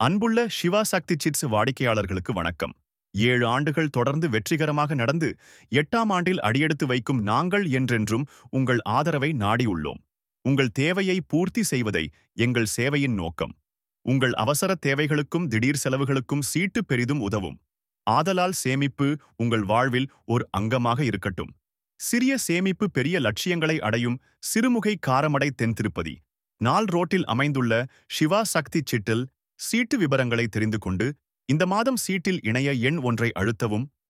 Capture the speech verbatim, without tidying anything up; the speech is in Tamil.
அன்புள்ள சிவா சக்தி சிட்ஸ் வாடிக்கையாளர்களுக்கு வணக்கம். ஏழு ஆண்டுகள் தொடர்ந்து வெற்றிகரமாக நடந்து எட்டாம் ஆண்டில் அடியெடுத்து வைக்கும் நாங்கள் என்றென்றும் உங்கள் ஆதரவை நாடியுள்ளோம். உங்கள் தேவையை பூர்த்தி செய்வதை எங்கள் சேவையின் நோக்கம். உங்கள் அவசர தேவைகளுக்கும் திடீர் செலவுகளுக்கும் சீட்டு பெரிதும் உதவும். ஆதலால் சேமிப்பு உங்கள் வாழ்வில் ஒரு அங்கமாக இருக்கட்டும். சிறிய சேமிப்பு பெரிய லட்சியங்களை அடையும். சிறுமுகை காரமடை தென் திருப்பதி நால் ரோட்டில் அமைந்துள்ள சிவா சக்தி சிட்டில் சீட்டு விபரங்களை தெரிந்து கொண்டு இந்த மாதம் சீட்டில் இணைய எண் ஒன்றை அழுத்தவும்.